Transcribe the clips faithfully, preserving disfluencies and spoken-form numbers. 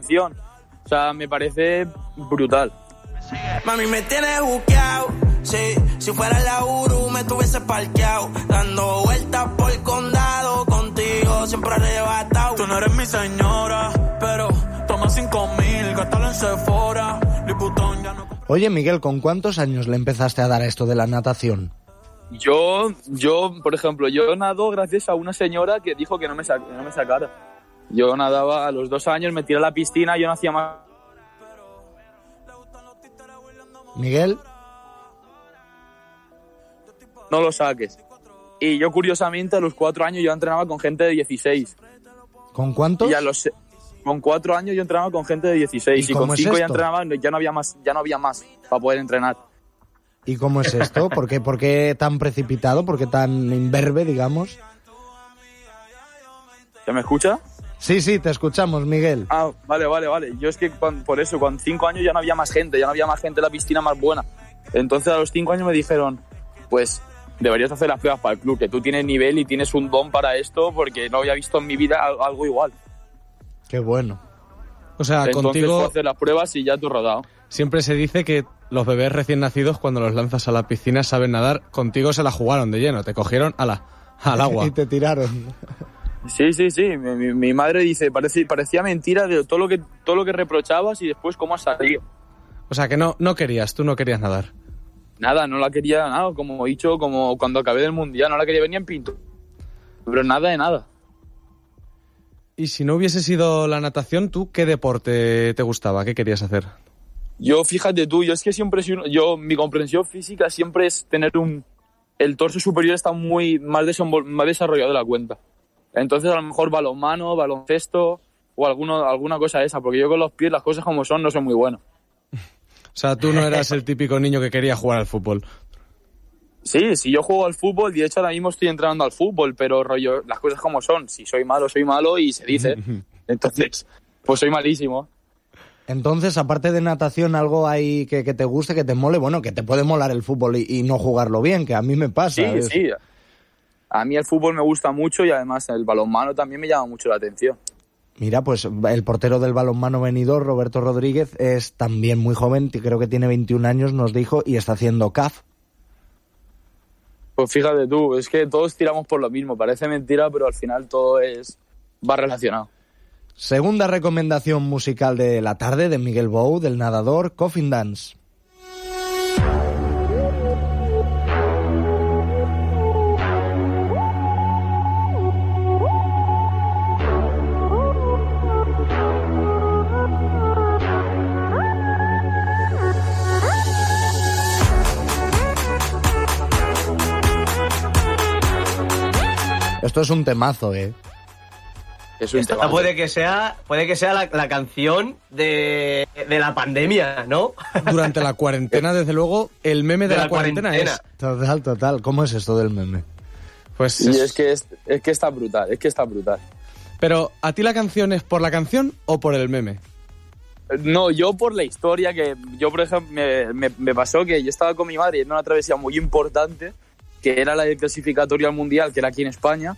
atención. O sea, me parece brutal. Mami, me tienes buqueado, sí, si fuera la Uru me tuviese parqueado, dando vueltas por el condado, contigo siempre arrebatado. Tú no eres mi señora, pero toma cinco mil, gástalo en Sephora, Liputón ya no... Oye, Miguel, ¿con cuántos años le empezaste a dar a esto de la natación? Yo, yo, por ejemplo, yo nado gracias a una señora que dijo que no me, sa- que no me sacara. Yo nadaba a los dos años, me tiré a la piscina, yo no hacía más... Miguel. No lo saques. Y yo, curiosamente, a los cuatro años yo entrenaba con gente de dieciséis. ¿Con cuántos? Y a los... Con cuatro años yo entrenaba con gente de dieciséis. ¿Y Y, con cómo es cinco ya esto? entrenaba, ya no había más, ya no había más para poder entrenar. ¿Y cómo es esto? ¿Por qué, por qué tan precipitado? ¿Por qué tan imberbe, digamos? ¿Se me escucha? Sí, sí, te escuchamos, Miguel. Ah, vale, vale, vale. Yo es que cuando, por eso, con cinco años ya no había más gente, ya no había más gente en la piscina más buena. Entonces a los cinco años me dijeron, pues deberías hacer las pruebas para el club, que tú tienes nivel y tienes un don para esto, porque no había visto en mi vida algo igual. Qué bueno. O sea, Entonces contigo fue hacer las pruebas y ya tú rodado. siempre se dice que los bebés recién nacidos, cuando los lanzas a la piscina, saben nadar. Contigo se la jugaron de lleno, te cogieron a la, al agua. Y te tiraron. Sí, sí, sí. Mi, mi, mi madre dice, parecía, parecía mentira de todo lo que todo lo que reprochabas y después cómo has salido. O sea, que no, no querías, tú no querías nadar. Nada, no la quería nada, como he dicho, como cuando acabé del mundial, no la quería ver ni en pinto. Pero nada de nada. Y si no hubiese sido la natación, ¿tú qué deporte te gustaba? ¿Qué querías hacer? Yo, fíjate tú, yo es que siempre soy, uno- yo, mi comprensión física siempre es tener un, el torso superior está muy más, desenvol- más desarrollado de la cuenta. Entonces a lo mejor balonmano, baloncesto o alguno, alguna cosa esa, porque yo con los pies las cosas como son no soy muy bueno. O sea, tú no eras el típico niño que quería jugar al fútbol. Sí, si yo juego al fútbol, de hecho ahora mismo estoy entrenando al fútbol, pero rollo, las cosas como son, si soy malo, soy malo y se dice. Entonces, pues soy malísimo. Entonces, aparte de natación, algo hay que, que te guste, que te mole, bueno, que te puede molar el fútbol y, y no jugarlo bien, que a mí me pasa. Sí, ¿ves? sí. A mí el fútbol me gusta mucho y además el balonmano también me llama mucho la atención. Mira, pues el portero del balonmano venidor, Roberto Rodríguez, es también muy joven, creo que tiene veintiún años, nos dijo, y está haciendo C A F. Pues fíjate tú, es que todos tiramos por lo mismo, parece mentira, pero al final todo es va relacionado. Segunda recomendación musical de la tarde de Miguel Bou, del nadador, Coffin Dance. Esto es un temazo, ¿eh? Es un Esta tema. puede que sea, puede que sea la, la canción de, de la pandemia, ¿no? Durante la cuarentena, desde luego, el meme de, De la, la cuarentena, cuarentena. es... Total, total. ¿Cómo es esto del meme? Pues Y es- es que, es, es que está brutal, es que está brutal. Pero, ¿a ti la canción es por la canción o por el meme? No, yo por la historia que yo, por ejemplo, me, me, me pasó que yo estaba con mi madre en una travesía muy importante, que era la del clasificatorio al Mundial, que era aquí en España,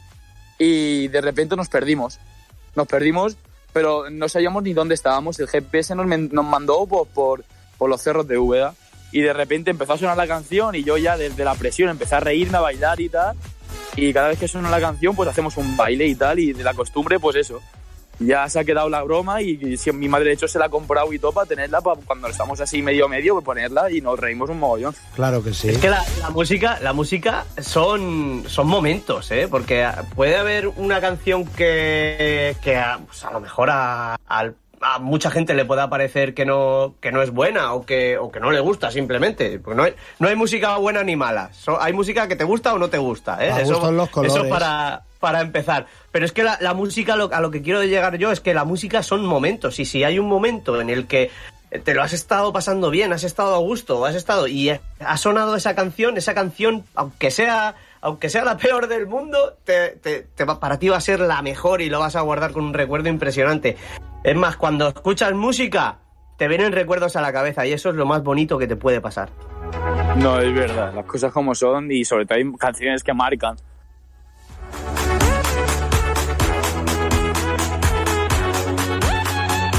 y de repente nos perdimos. Nos perdimos, pero no sabíamos ni dónde estábamos. El G P S nos, men- nos mandó por, por, por los cerros de Úbeda, y de repente empezó a sonar la canción, y yo ya desde la presión empecé a reírme, a bailar y tal, y cada vez que suena la canción pues hacemos un baile y tal, y de la costumbre pues eso. Ya se ha quedado la broma y, y si mi madre de hecho se la ha comprado y todo para tenerla para cuando estamos así medio medio pues ponerla y nos reímos un mogollón. Claro que sí. Es que la, la música, la música son, son momentos, ¿eh? Porque puede haber una canción que, que a, pues a lo mejor a, a, a mucha gente le pueda parecer que no, que no es buena o que, o que no le gusta simplemente. Porque no hay, no hay música buena ni mala. So, hay música que te gusta o no te gusta, ¿eh? A gusto en los colores. Eso para, para empezar. Pero es que la, la música, lo, a lo que quiero llegar yo es que la música son momentos. Y si hay un momento en el que te lo has estado pasando bien, has estado a gusto, has estado y ha sonado esa canción, esa canción, aunque sea, aunque sea la peor del mundo, te, te, te va, para ti va a ser la mejor y lo vas a guardar con un recuerdo impresionante. Es más, cuando escuchas música, te vienen recuerdos a la cabeza y eso es lo más bonito que te puede pasar. No, es verdad, las cosas como son y sobre todo hay canciones que marcan.